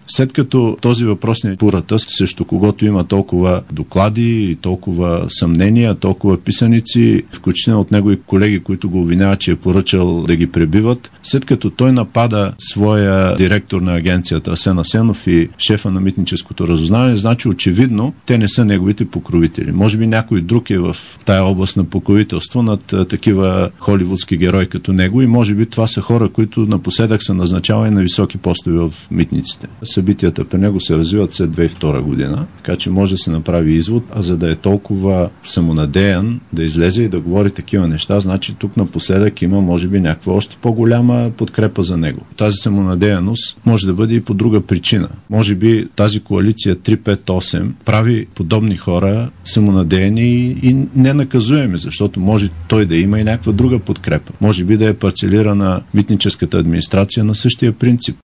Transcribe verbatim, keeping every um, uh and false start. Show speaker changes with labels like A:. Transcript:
A: След като този въпросният Пурата, срещу когото има толкова доклади и толкова съмнения, толкова писаници, включително от него и колеги, които го обвиняват, че е поръчал да ги пребиват, след като той напада своя директор на агенцията Асен Асенов и шефа на митническото разузнаване, значи очевидно те не са неговите покровители. Може би някой друг е в тая област на покровителство над а, такива холивудски герои като него и може би това са хора, които напоследък са назначавани на високи постове в митниците. Събитията при него се развиват след две хиляди и втора година, така че може да се направи извод, а за да е толкова самонадеян да излезе и да говори такива неща, значи тук напоследък има може би някаква още по-голяма подкрепа за него. Тази самонадеяност може да бъде и по друга причина. Може би тази коалиция три пет осем прави подобни хора самонадеяни и, и ненаказуеми, защото може той да има и някаква друга подкрепа. Може би да е парцелирана митническата администрация на същия принцип.